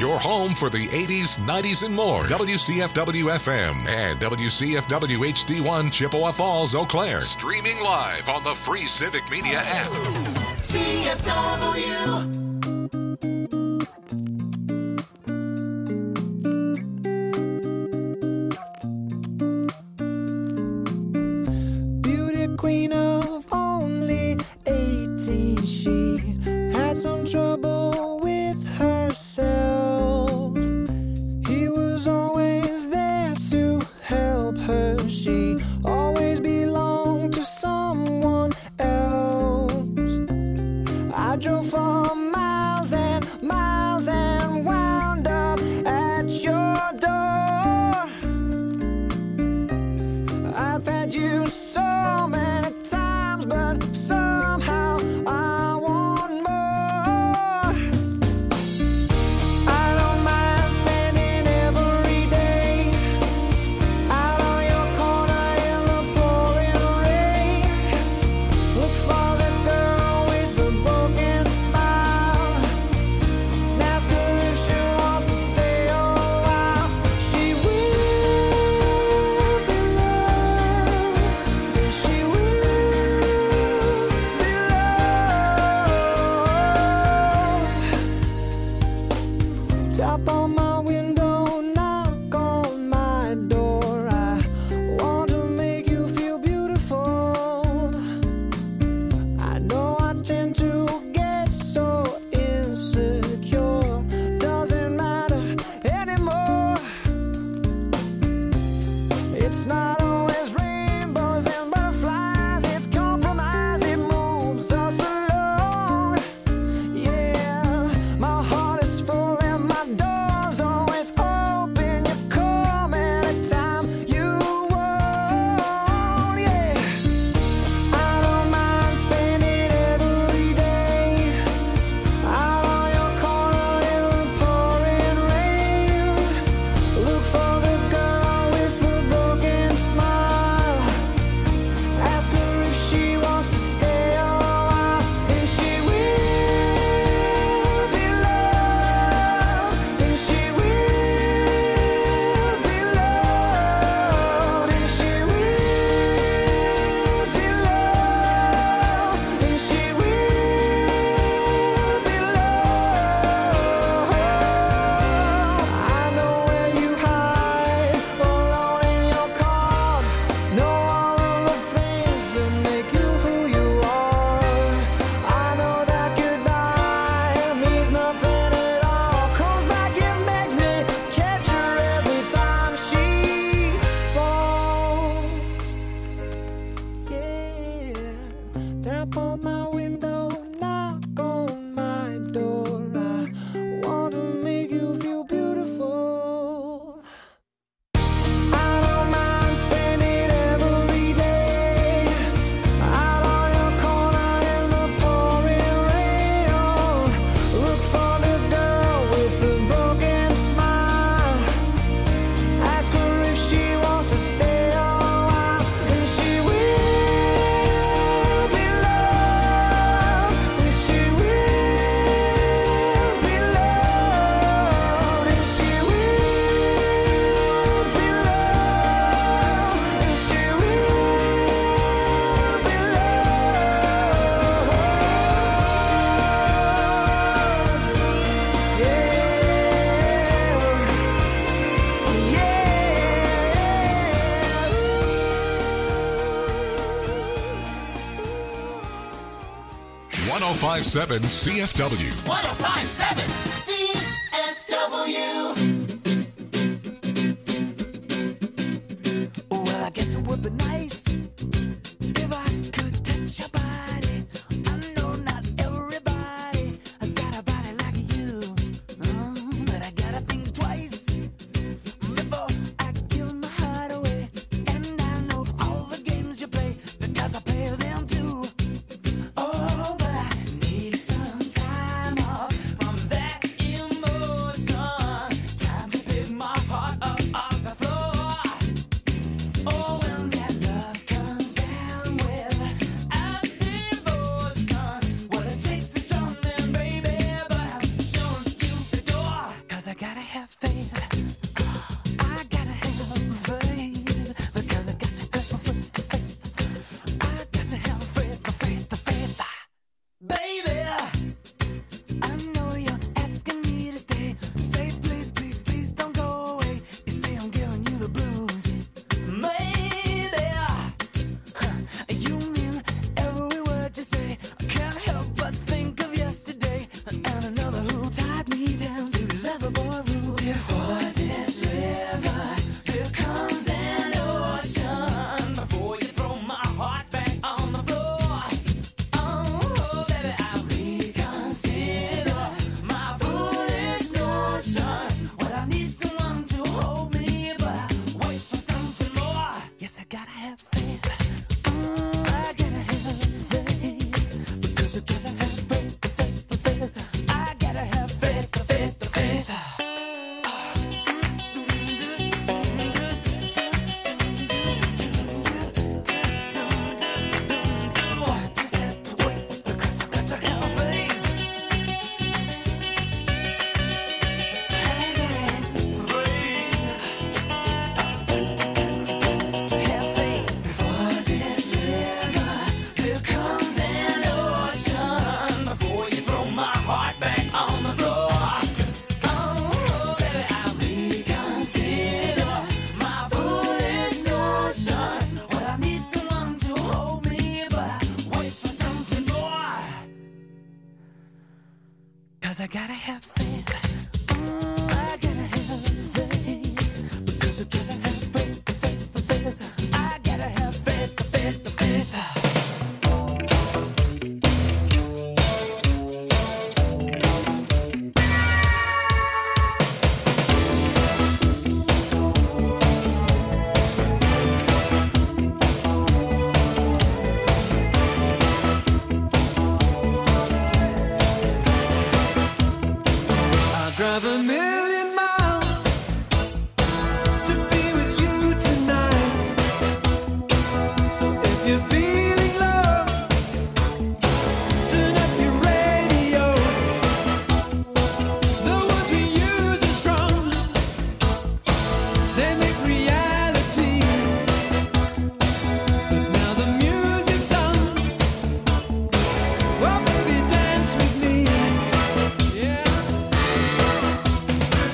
Your home for the 80s, 90s, and more. WCFW-FM and WCFW HD1 Chippewa Falls, Eau Claire. Streaming live on the free Civic Media app. CFW. Beauty queen of only 18, she had some trouble with herself. He was always there to help her. She always belonged to someone else. I drove for miles and miles and wound up at your door. I've had you so many times, but somehow I want more. I don't mind spending every day out on your corner in the pouring rain. Look for the girl with the broken smile and ask her if she wants to stay a while. She will be loved, and she will be loved. Tap on my window, knock on my door. I want to make you feel beautiful. I know I tend to get so insecure. Doesn't matter anymore. It's not always rainbows and butterflies. It's compromise. It moves us along. Yeah, my heart is full and my door's always open. You come anytime you want. Yeah, I don't mind spending every day out on your corner in the pouring rain. Look for the girl with the broken smile. Ask her if she wants to stay a while, and she will be loved, and she will be loved, and she will be loved, and she will be loved. I know where you hide, alone in your car. Know all of the things that make you who you are. I know that goodbye means nothing at all. Comes back and makes me catch her every time she falls. Yeah, tap on my window, knock on my door. I want to make you feel beautiful. I don't mind spending every day out on your corner in the pouring rain. Look for the girl with the broken smile. Ask her if she wants to stay a while, and she will be loved, and she will be loved, and she will be loved, and she will be loved. Yeah, 1057 CFW. 1057 CFW. Well, I guess it would be nice if I could touch your body. I know not everybody has got a body like you, but I gotta think twice before I give my heart away. And I know all the games you play because I play them too. Oh, but I need some time off from that gotta have faith. I gotta have faith. Because I got to have faith. I got to have faith. Baby, I know you're asking me to stay. Say please, please, please don't go away. You say I'm giving you the blues. Maybe you mean every word you say. I can't help but think of yesterday and another who tied me down to Loverboy rules. Before this river, here comes an ocean. Before you throw my heart back on the floor, oh baby, I reconsider my foolish notion. Well, I need someone to hold me, but I wait for something more. Yes, I gotta have faith. I gotta have faith. Because I gotta have faith. I gotta have faith. Just have to wait because I got to have faith. To have faith. Before this river, here comes an ocean. Before you throw my heart back on the floor, oh baby, I reconsider my foolish notion. Well, I need someone to hold me, but I wait for something more. 'Cause I gotta have faith. I gotta have faith. Because I gotta have faith. I gotta have faith. I drive a million miles to be with you tonight. So if you're feeling low, turn up your radio. The words we use are strong. They make reality. But now the music's on. Well, baby, dance with me. Yeah.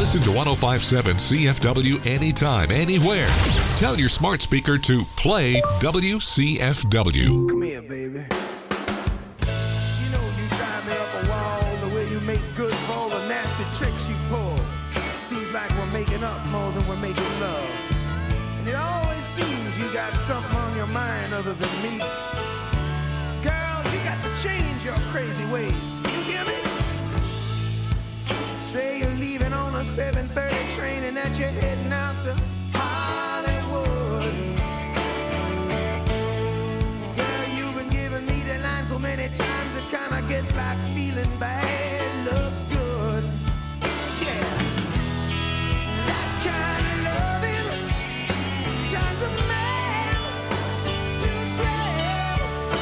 Listen to 105.7 CFW anytime, anywhere. Tell your smart speaker to play WCFW. Come here, baby. You know you drive me up a wall the way you make good for all the nasty tricks you pull. Seems like we're making up more than we're making love. And it always seems you got something on your mind other than me. Girl, you got to change your crazy ways. You hear me? Say you're leaving on a 7:30 train and that you're heading out to Hollywood. Girl, you've been giving me the line so many times it kinda gets like feeling bad looks good. Yeah, that kind of loving turns a man to a slave.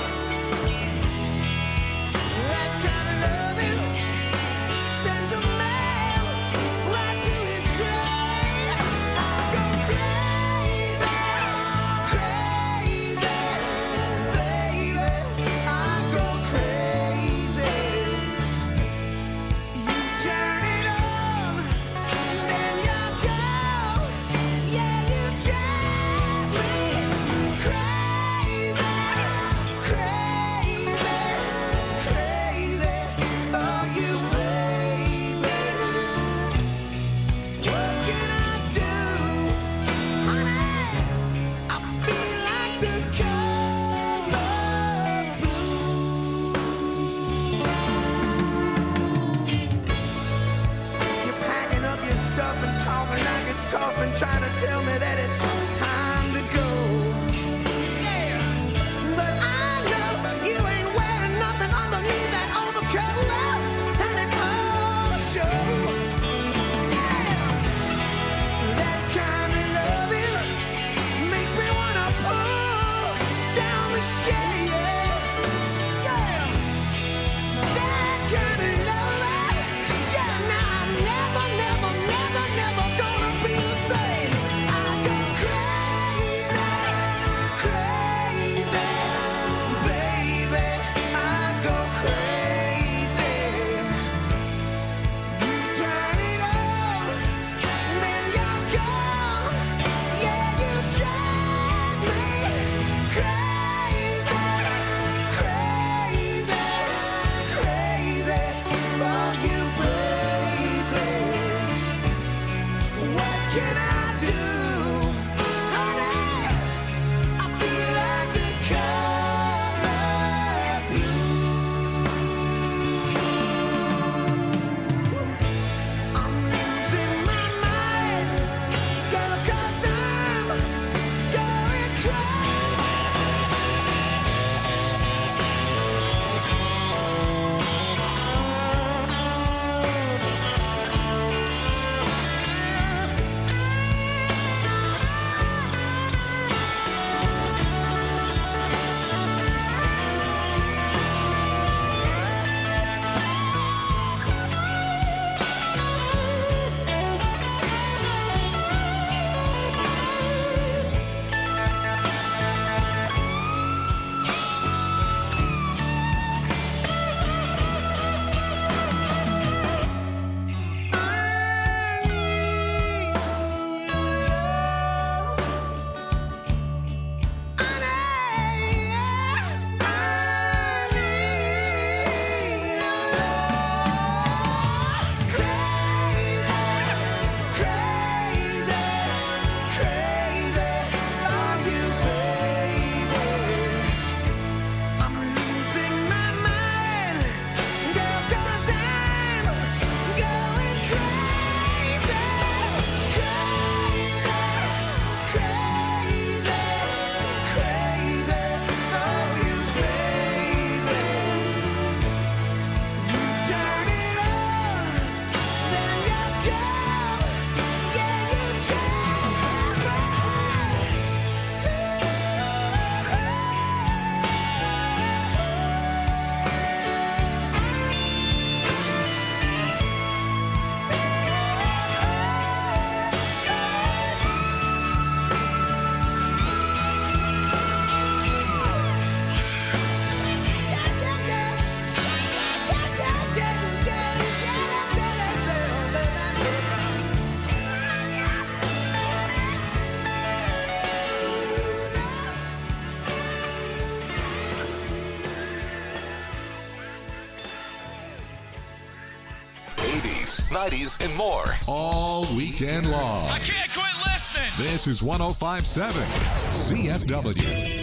That kind of loving sends a man right to his grave. I'll go 80s, 90s, and more. All weekend long. I can't quit listening. This is 105.7 CFW.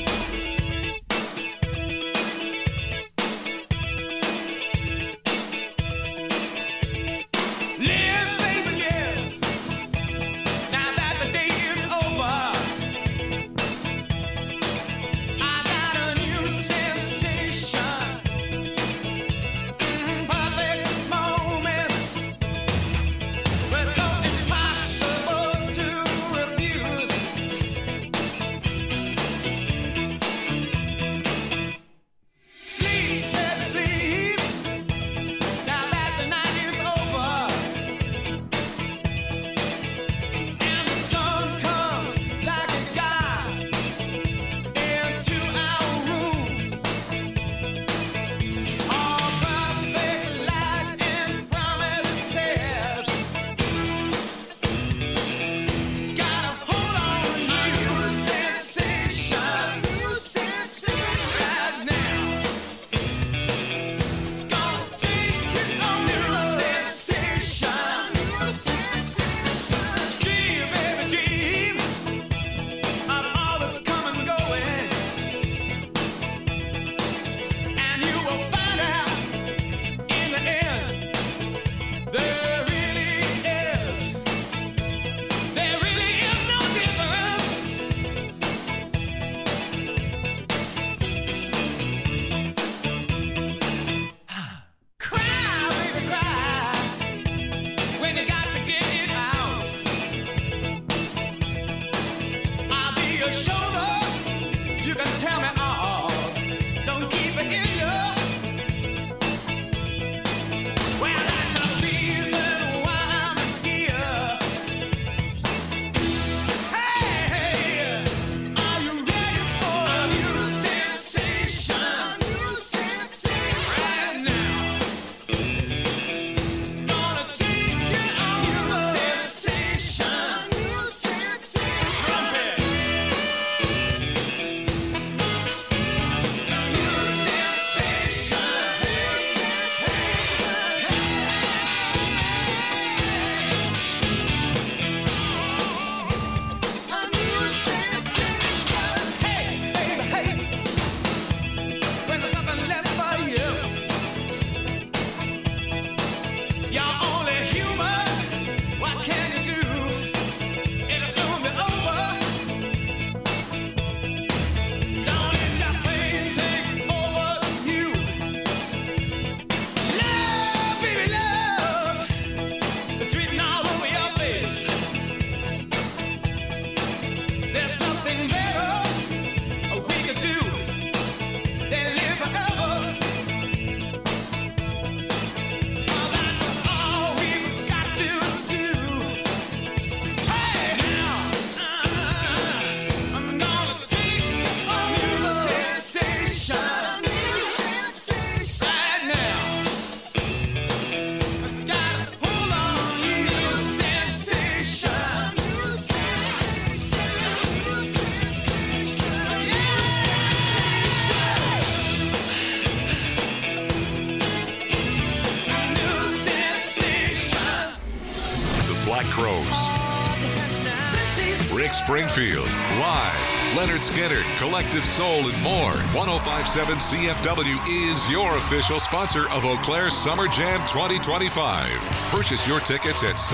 Springfield, live, Leonard Skinner, Collective Soul, and more. 105.7 CFW is your official sponsor of Eau Claire Summer Jam 2025. Purchase your tickets at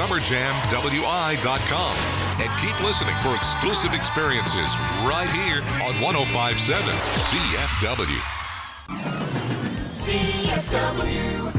summerjamwi.com and keep listening for exclusive experiences right here on 105.7 CFW. CFW.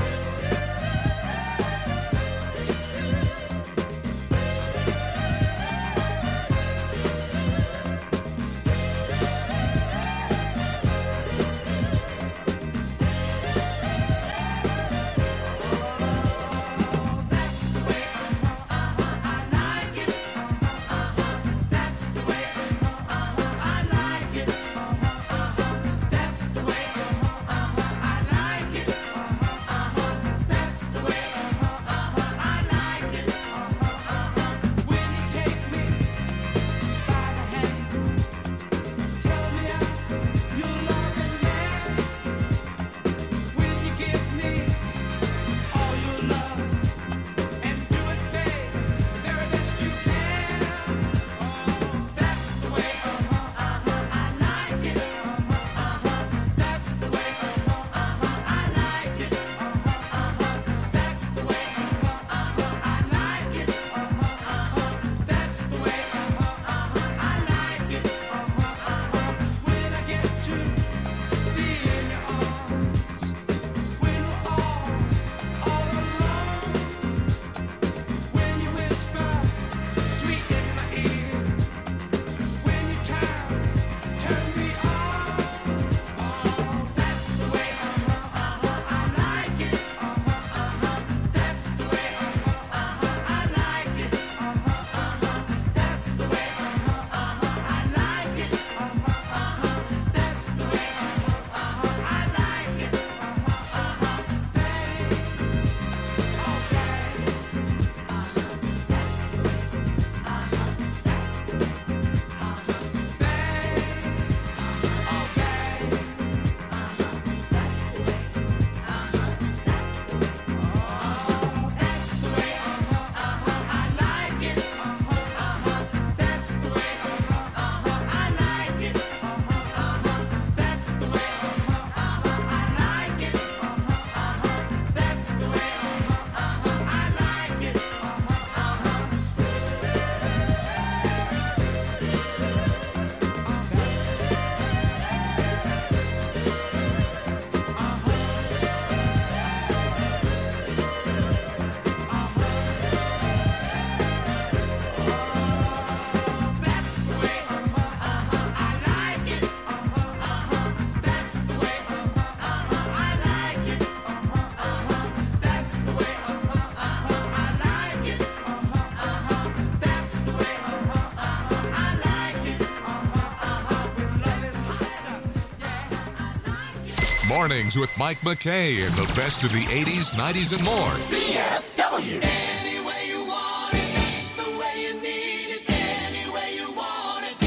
Mornings with Mike McKay and the best of the 80s, 90s, and more. CFW. Any way you want it, that's the way you need it. Any way you want it.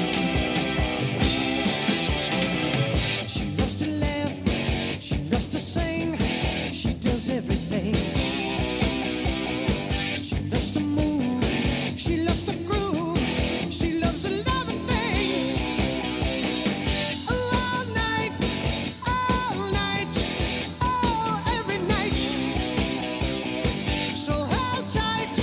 She loves to laugh, she loves to sing, she does everything. She loves to move, she loves to groove, she loves a lot of things. All night, oh, every night. So hold tight,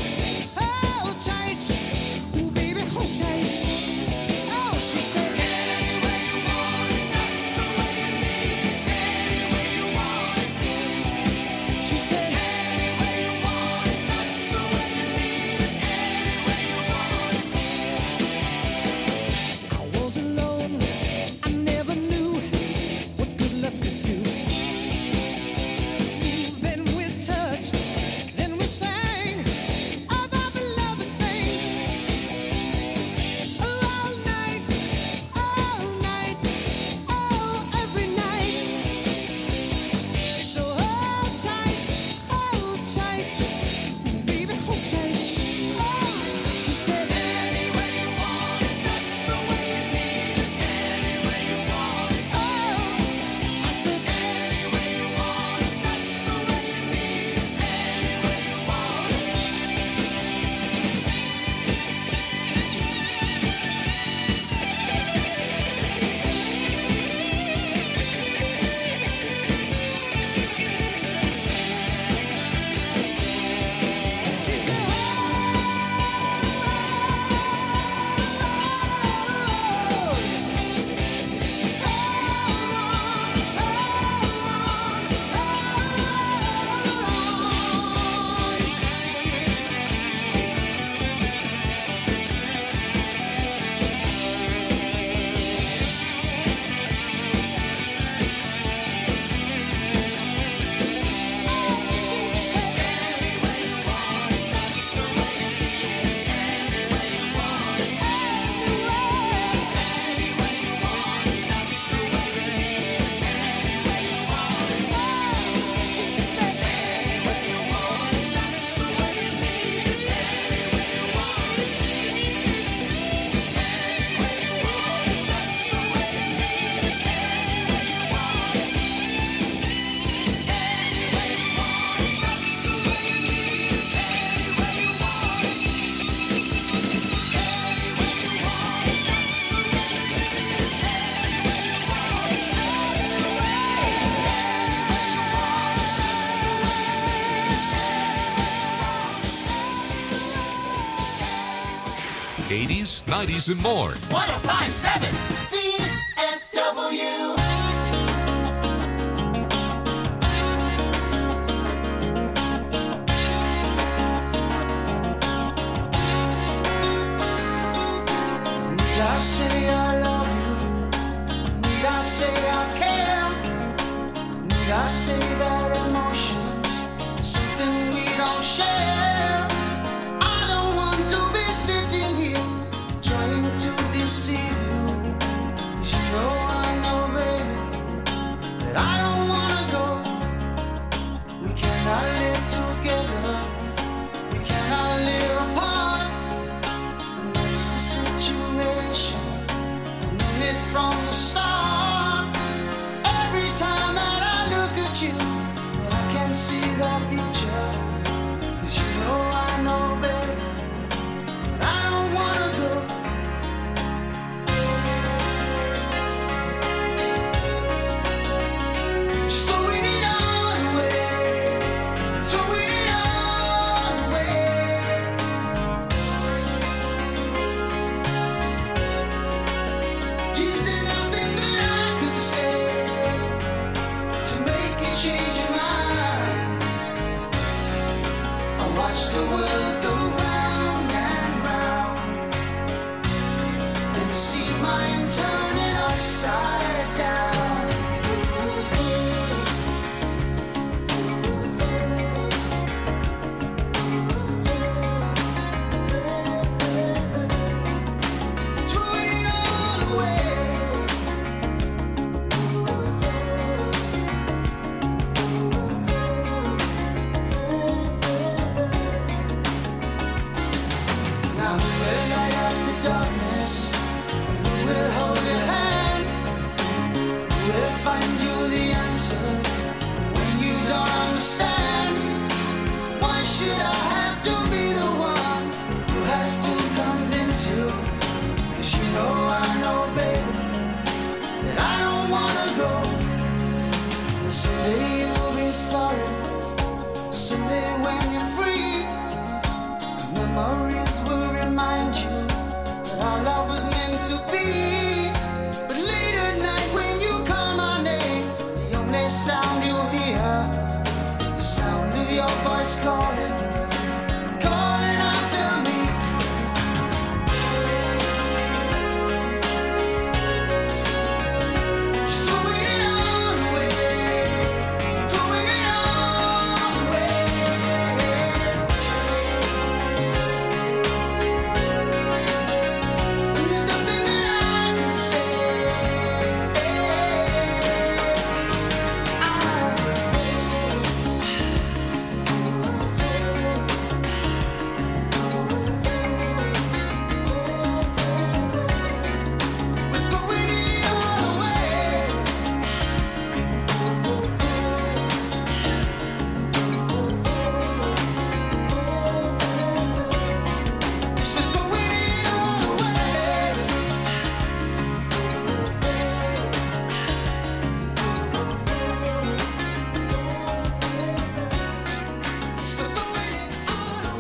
ooh baby, hold tight. Oh, she said, any way you want it, that's the way you need it. Any way you want it. She said, any way you want it, that's the way you need it. Any way you want it. I was alone, I never knew what good love could do. Then we touched, then we sang about the loving things. All night, oh, every night. So hold tight, baby, hold tight. Oh, she said, any way you want it, that's the way you need it. Any way you want it. Oh, I said, any way you want it, that's the way you need it. Any way you want it. She said, '80s, '90s, and more. 1057 CFW. need I say I love you? Need I say I care? Need I say that emotions is something we don't share? I don't want to be sitting here trying to deceive you. 'Cause you know, baby, that I don't wanna go. We cannot live together. We cannot live apart. That's the situation. I knew it from the start. Every time that I look at you, but I can't see the future. 'Cause you know, baby, that I don't wanna go. find you the answers when you don't understand. Why should I have to be the one who has to convince you? 'Cause you know, babe, that I don't wanna go. Someday you'll be sorry. Someday when you're free, memories will remind you that our love was meant to be. But late at night when you call my name, the only sound you'll hear is the sound of your voice calling, calling after me. Just throwing it all away, throwing it all away. And there's nothing that I can say. We're throwing it all away. Yes, we're throwing it all away. Yes, we're throwing it all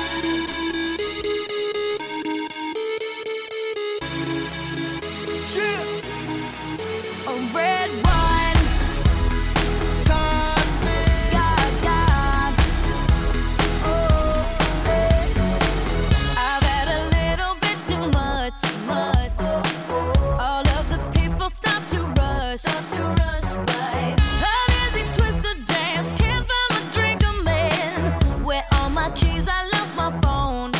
away. Chill. A red wine, God, God. Oh, I've had a little bit too much. All of the people stop to rush by. An easy twisted dance, can't find my drink, I'm in. Where all my keys? I lost my phone.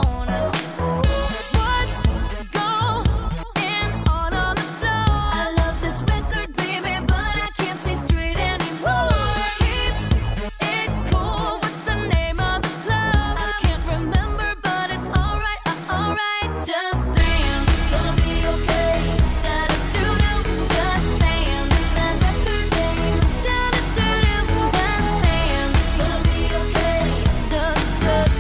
What's going on the floor? I love this record, baby, but I can't see straight anymore. Keep it cool. What's the name of this club? I can't remember, but it's alright, alright. Just dance, gonna be okay. Da-da-doo-doo, just dance. That record, baby. Da-da-doo-doo, just dance. Gonna be okay. Just dance,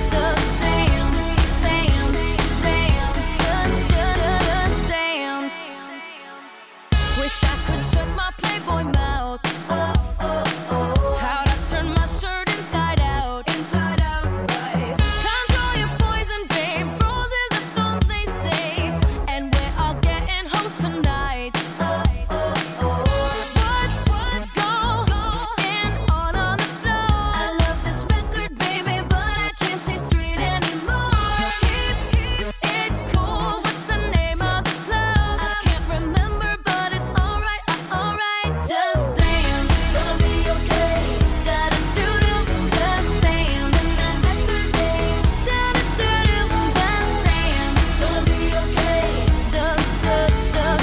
dance. Wish I could shut my Playboy mouth. How'd I turn my shirt inside out? Right. Control your poison, babe. Roses are thorns, they say. And we're all getting hoes tonight. What's going on the floor? I love this record, baby, but I can't see straight anymore. Keep it cool. What's the name of this club? I can't remember, but it's alright, alright. Just dance, gonna be okay. Da-da-doo-doo, just dance. That record, babe. Da-da-doo-doo, just dance. Gonna be okay. Just dance,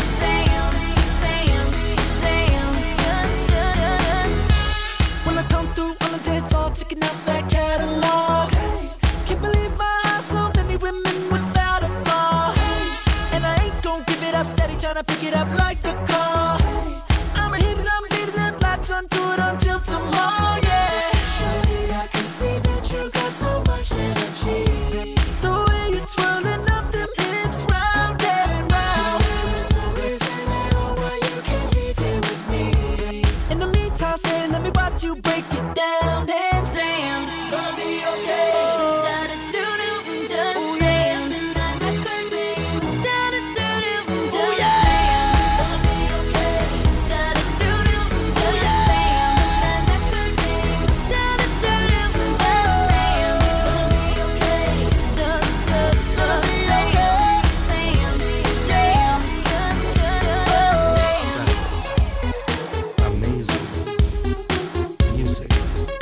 When I come through on the dance floor, checking out that catalog. Can't believe my eyes, so many women without a flaw. And I ain't gon' give it up, steady tryna pick it up like a call. I'ma hit it, I'ma leave it, latch onto it until tomorrow, yeah. Surely I can see that you got so much energy. The way you're twirling up them hips round and round. There's no reason at all why you can't leave here with me. In the meantime, stay, let me watch you break it down and dance. gonna be okay. Da-da-doo-doo, just Oh, yeah. dance. That record, babe. Da-da-doo-doo, just Oh, yeah. dance. Gonna be okay. Da-da-doo-doo, just dance. That record, babe. Da-da-doo-doo, just dance. Gonna be okay. Gonna be okay. Amazing music.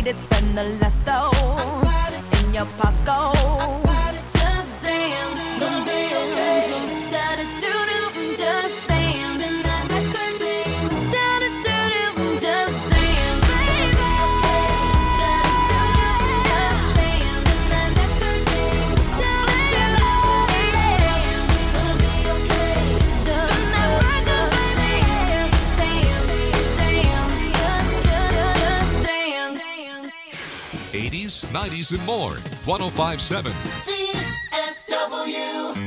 need it, spend the last dough in your pocket. Just dance, gonna be okay. Da-da-doo-doo, just dance. Spin that record, baby. Da-da-doo-doo, just dance, baby. Da-da-doo-doo, just dance. Spin that record, baby. Da-da-doo-doo, gonna be okay. Spin that record, baby. Dance, 80s, 90s, and more. 1057 CFW.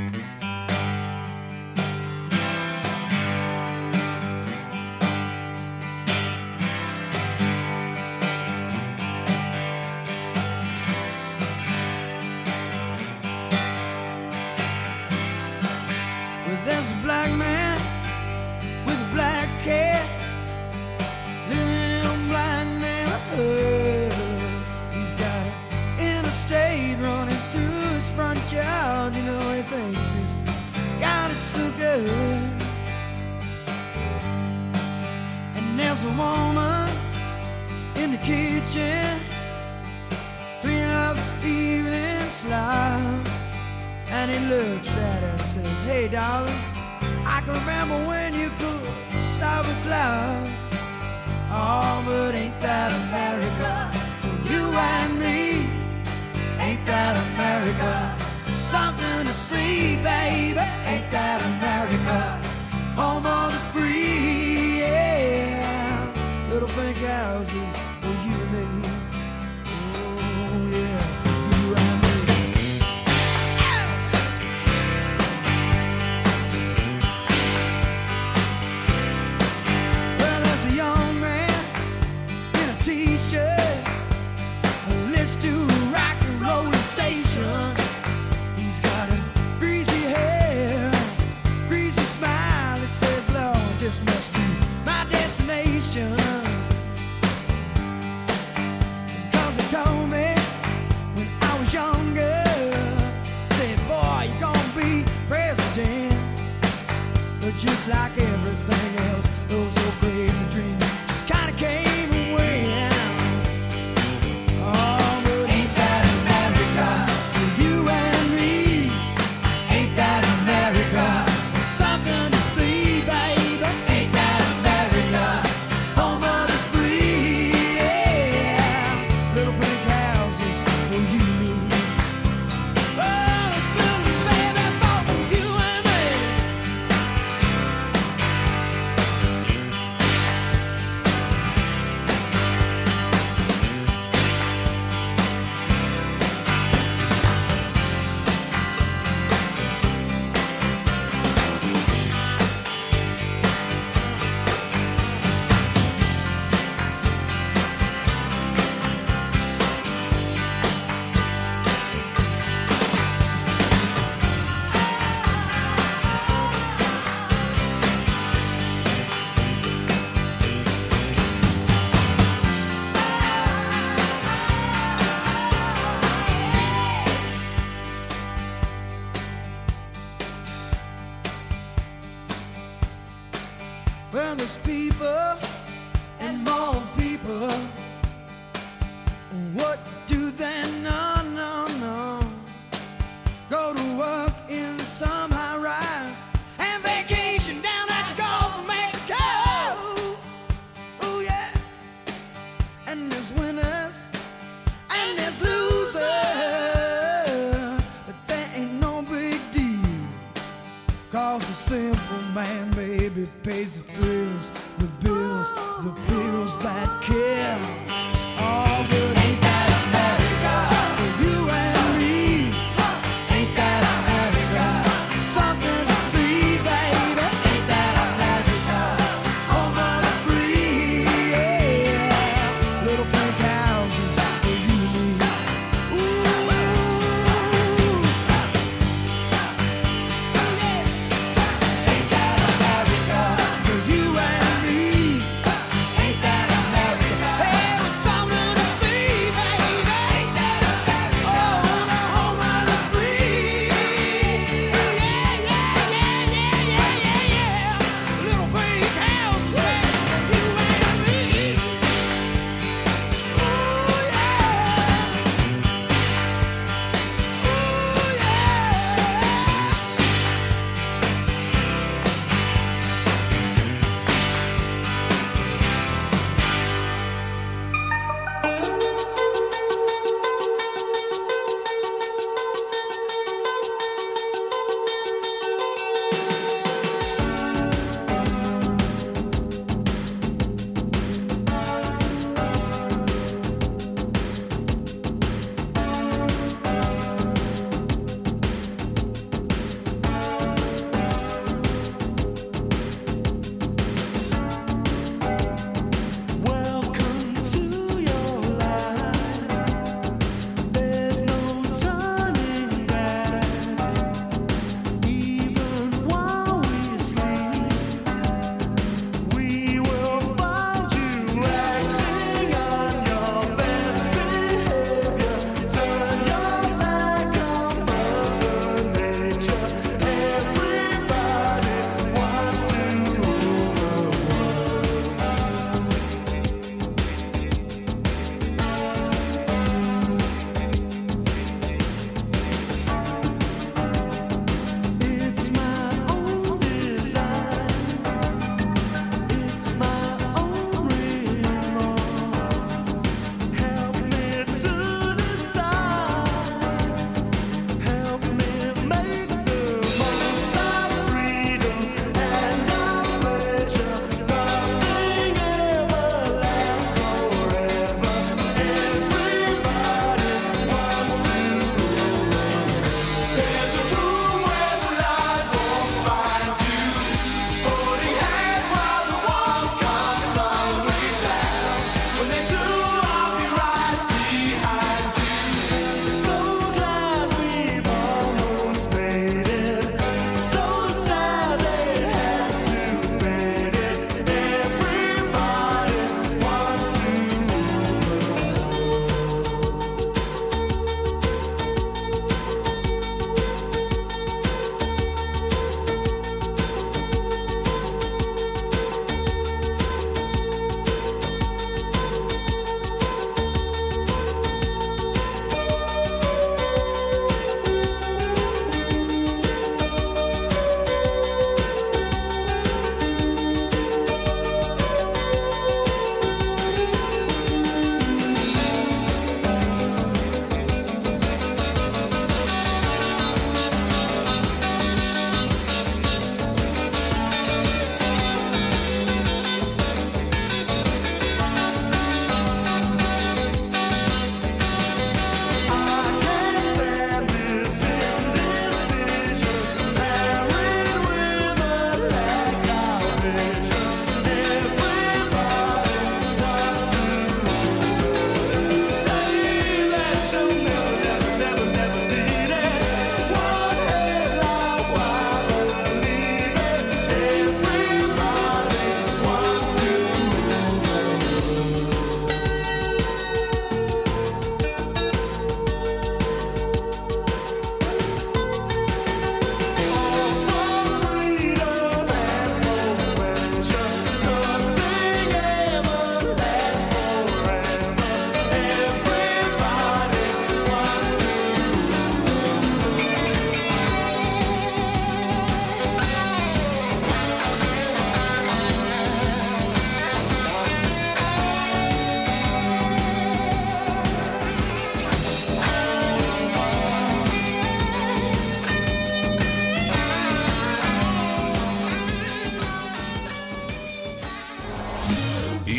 Well, there's a black man with a black cat living in a black neighborhood. He's got an interstate running through his front yard. You know, he thinks he's got it so good. And there's a woman in the kitchen cleaning up the evening slop. And he looks at her and says, hey, darling, I can remember when you could stop a cloud. Oh, but ain't that America? For you and me, ain't that America? Something to see, baby, ain't that America? Home of the free, yeah. Little pink houses for you and me. Oh, yeah, for you and me. Well, there's a young man in a t-shirt who listens to a rock and roll station. He's got a greasy hair, greasy smile. He says, Lord, this must be my destination. 'Cause he told me when I was younger, said, boy, you're gonna be president. But just like everything else, those old crazy dreams just kinda came and went. Oh, but ain't that America? For you and me, ain't that America? Something to see, baby, ain't that America? Home of the free, yeah. Little pink houses for you and me. Oh, building, baby, for you and me.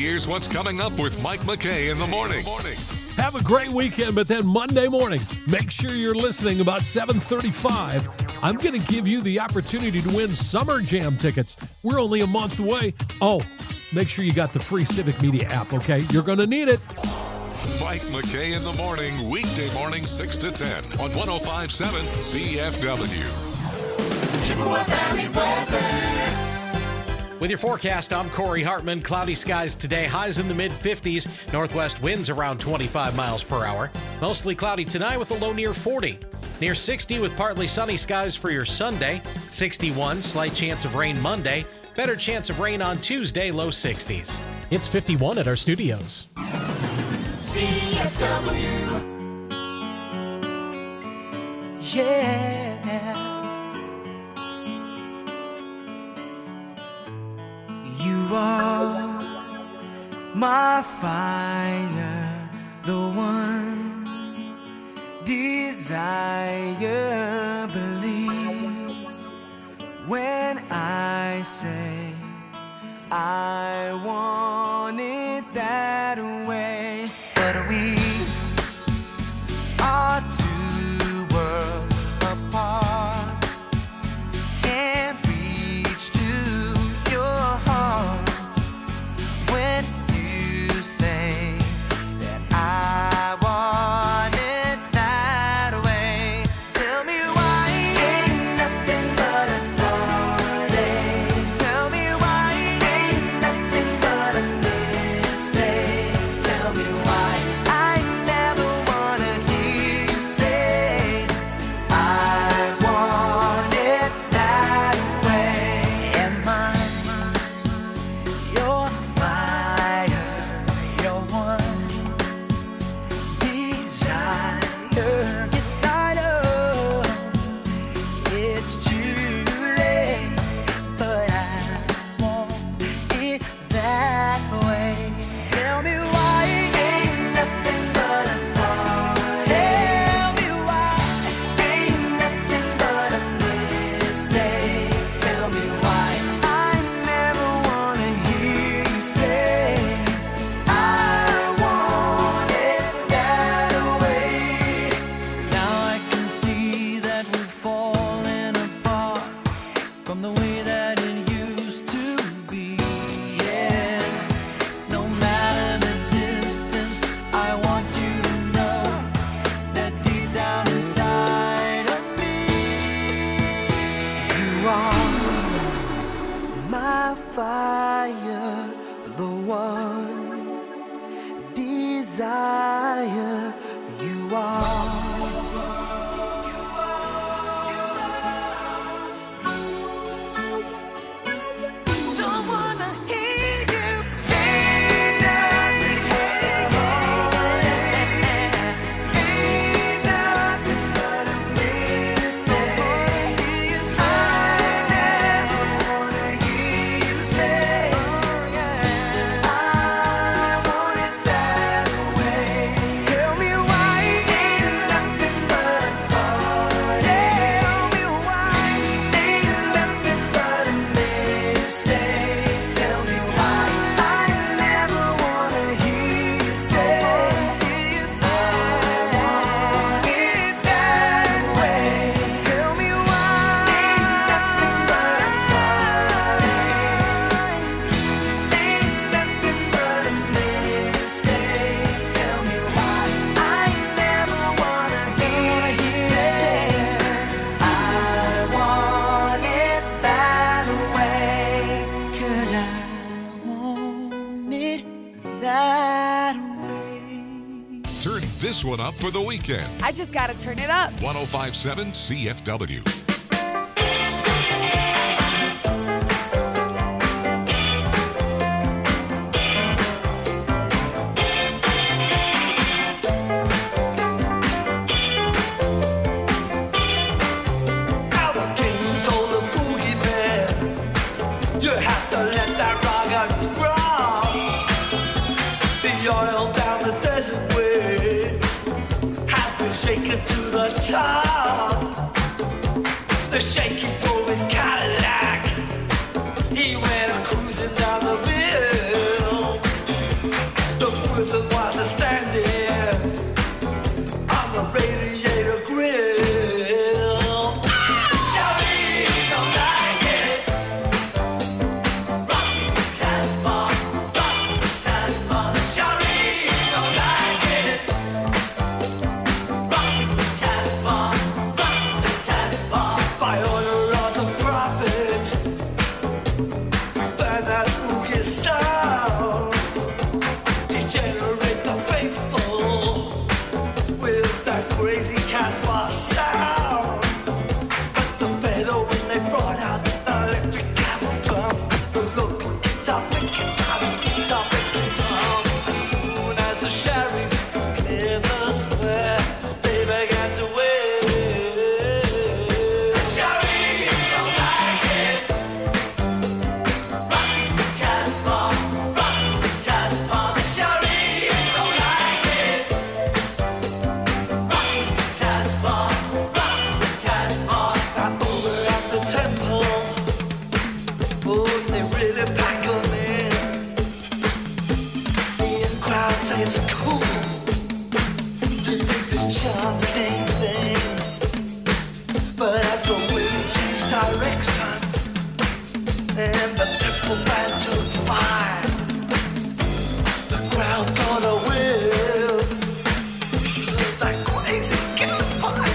Here's what's coming up with Mike McKay in the morning. Have a great weekend, but then Monday morning, make sure you're listening about 7:35. I'm going to give you the opportunity to win Summer Jam tickets. We're only a month away. Oh, make sure you got the free Civic Media app, okay? You're going to need it. Mike McKay in the morning, weekday morning 6 to 10 on 105.7 CFW. Chippewa Valley weather. With your forecast, I'm Corey Hartman. Cloudy skies today, highs in the mid-50s. Northwest winds around 25 miles per hour. Mostly cloudy tonight with a low near 40. Near 60 with partly sunny skies for your Sunday. 61, slight chance of rain Monday. Better chance of rain on Tuesday, low 60s. It's 51 at our studios. CFW. Yeah. You are my fire, the one desire. Believe when I say I want it that way. But we are two worlds apart. Can't reach to your heart when you say that I want it that way. Tell me why ain't nothing but a heartache. Tell me why ain't nothing but a mistake. Tell me why I never wanna hear you say I want it that way. Am I your fire, your one desire? Yes, I know it's too late, but I want it that way. Tell me why ain't nothing but a heart. Tell me why ain't nothing but a mistake. Tell me why I never wanna hear you say I want it that way. Now I can see that we've fallen apart from the way that it used to be. Yeah, no matter the distance, I want you to know that deep down inside of me, you are my fire, the one desire. You are. Don't wanna hear you say nothing. Ain't nothing but a mistake. I never wanna hear you say I want it that way. Tell me why ain't nothing but a heart. Tell me why ain't nothing but a mistake. Tell me why I never wanna hear you say I want it that way. Tell me why ain't nothing but a heart. Ain't nothing but a mistake. Tell me why I never wanna hear you say I want it that way. 'Cause I want it that way. Turn this one up for the weekend. I just gotta turn it up. 105.7 CFW. Our king told the boogie man, you have to let that rock and roll. The oil down the desert way has been shaken to the top. The shaky drove his Cadillac. He went cruising down the hill. say it's cool to think this charming thing. But as the wind changed direction and the triple band took fire, the crowd gonna will that crazy campfire.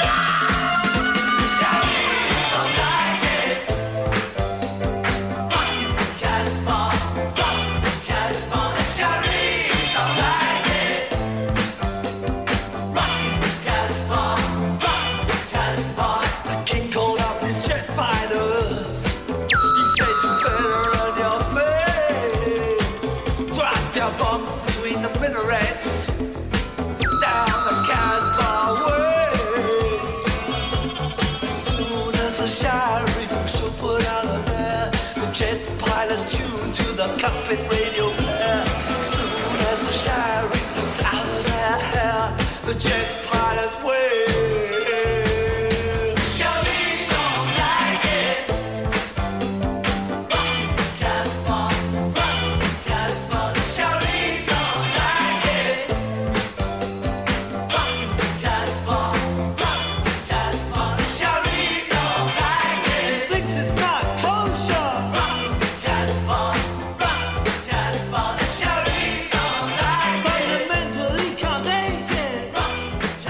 Jet pilots tune to the cockpit radio player. Soon as the shine comes out of their hair, the jet pilots wail. Shawty don't like it. Rock the Casbah, Shawty don't like it. Rock the Casbah, Shawty don't like it. Thinks it's not kosher. Fundamentally can't take it.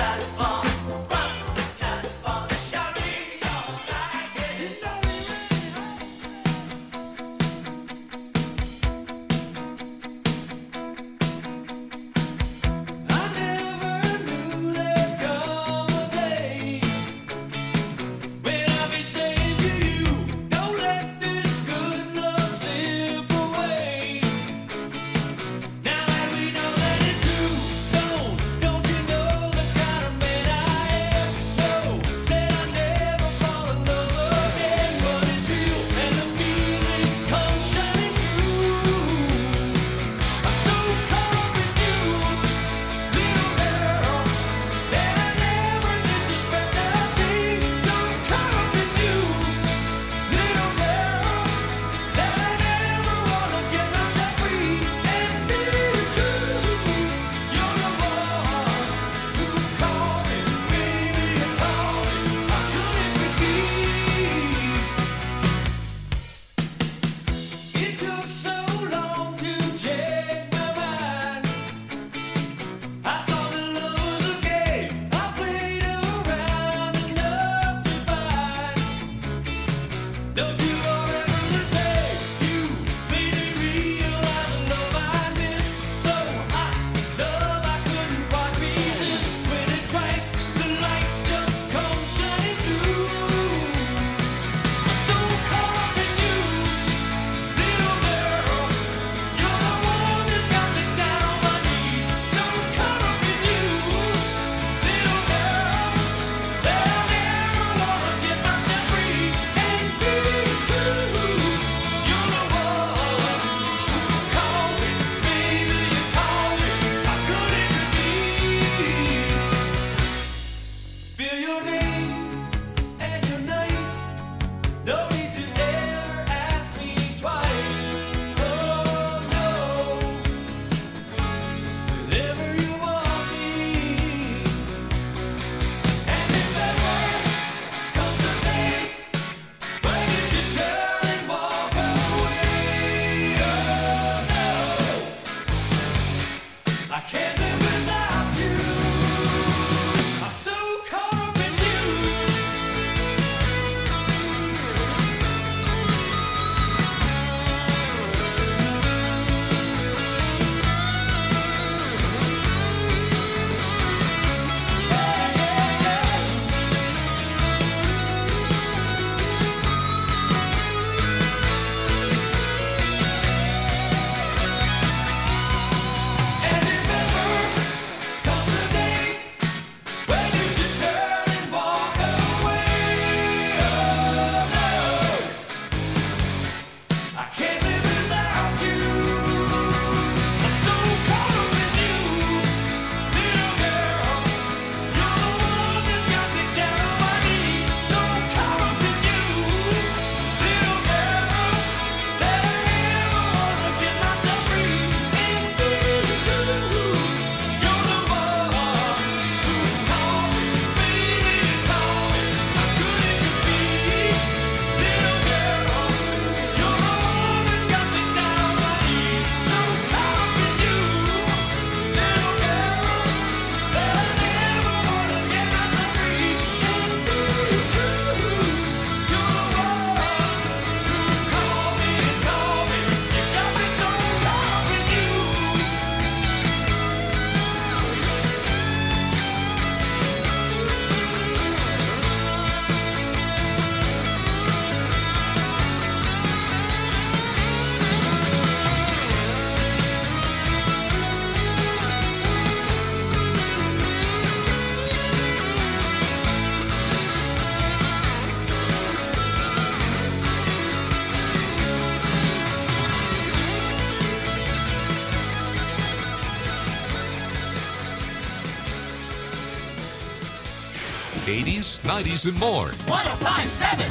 80s, 90s, and more. 1057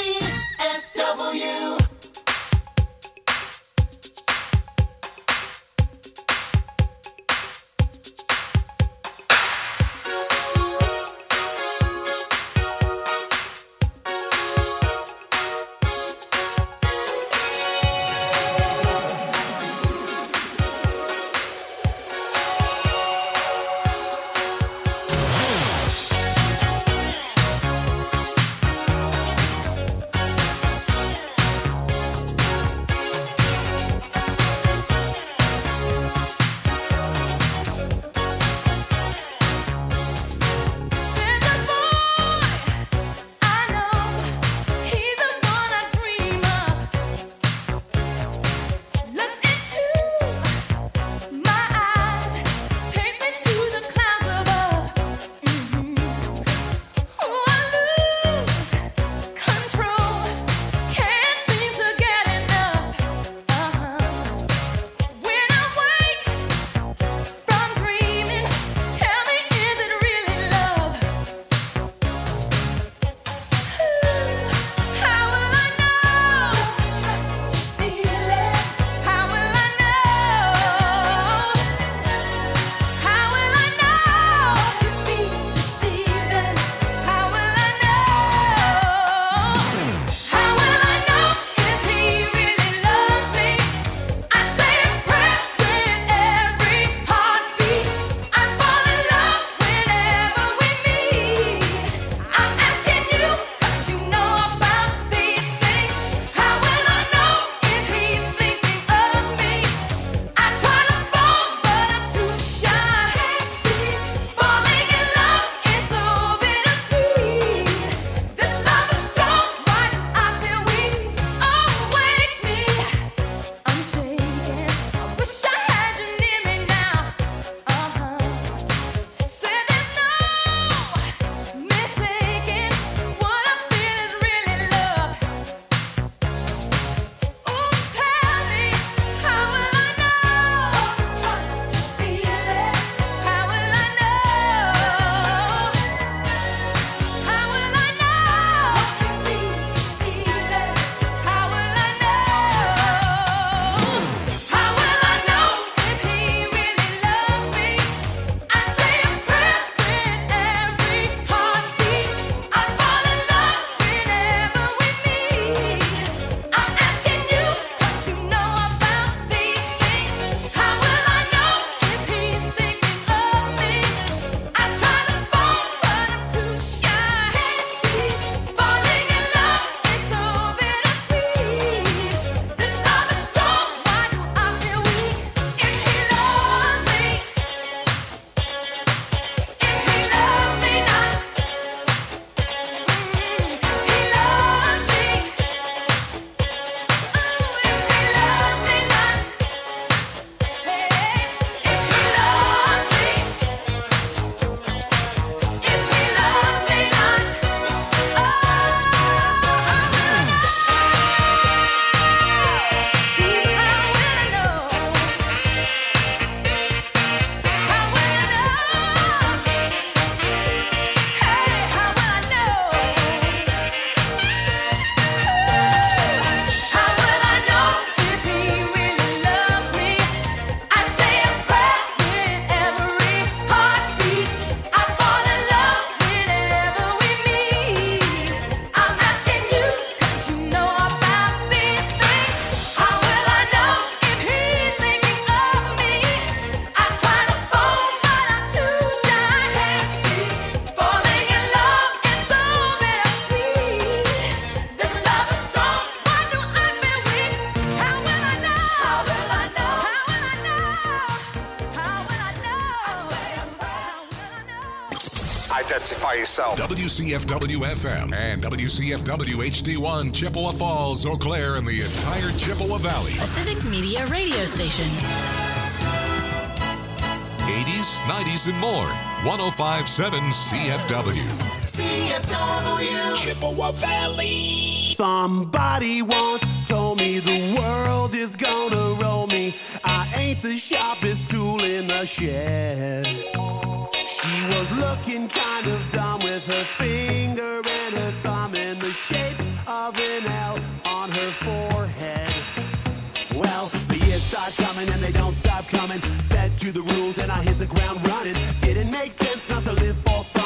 CFW. Identify yourself. WCFW FM and WCFW HD1, Chippewa Falls, Eau Claire, and the entire Chippewa Valley. A Civic Media radio station. 80s, 90s, and more. 1057 CFW. CFW. Chippewa Valley. Somebody once told me the world is gonna roll me. I ain't the sharpest tool in the shed. She was looking kind of dumb with her finger and her thumb in the shape of an L on her forehead. Well, the years start coming and they don't stop coming. Fed to the rules and I hit the ground running. Didn't make sense.